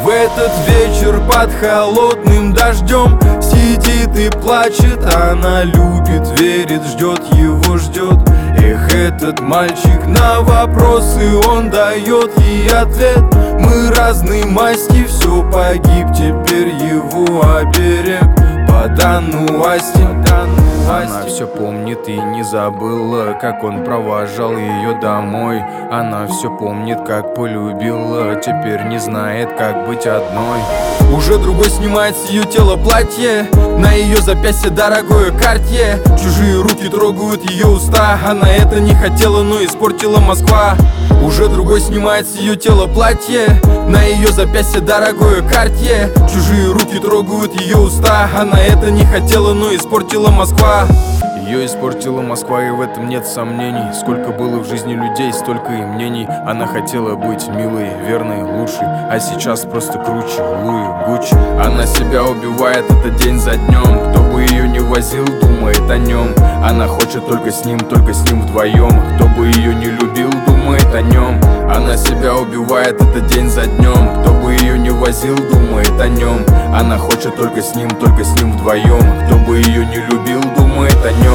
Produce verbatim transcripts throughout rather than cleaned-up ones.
в этот вечер под холодным дождем сидит и плачет, она любит, верит, ждет, его ждет. Эх, этот мальчик, на вопросы он дает ей ответ. Мы разной масти, все погиб, теперь его оберег подан Асти. Она все помнит и не забыла, как он провожал ее домой. Она все помнит, как полюбила, теперь не знает, как быть одной. Уже другой снимает с ее тела платье, на ее запястье дорогое картье. Чужие руки трогают ее уста, она это не хотела, но испортила Москва. Уже другой снимает с ее тела платье, на ее запястье дорогое картье. Чужие руки трогают ее уста, она это не хотела, но испортила Москва. Ее испортила Москва, и в этом нет сомнений. Сколько было в жизни людей, столько и мнений. Она хотела быть милой, верной, лучшей, а сейчас просто круче Луи, Гуччи. Она себя убивает, это день за днем. Кто бы ее не возил, думает о нем. Она хочет только с ним, только с ним вдвоем. Кто бы ее не любил, думает о нем. Она себя убивает, это день за днем. Кто бы ее не возил, думает о нем. Она хочет только с ним, только с ним вдвоем. Кто бы ее не любил, думает о нем.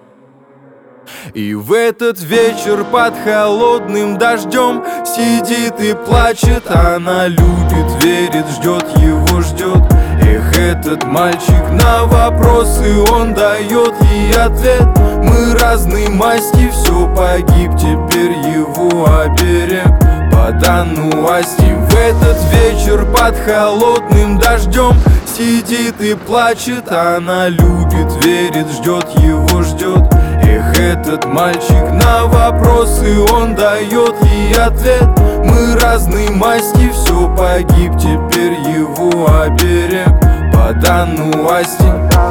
И в этот вечер под холодным дождем сидит и плачет, она любит, верит, ждет, его ждет. Эх, этот мальчик, на вопросы он дает ей ответ. Мы разной масти, все погиб, теперь его оберег подан Асти. В этот вечер под холодным дождем сидит и плачет, она любит, верит, ждет, его ждет. Эх, этот мальчик, на вопросы он дает ей ответ. Мы разной масти, все погиб, теперь его оберег подан Асти.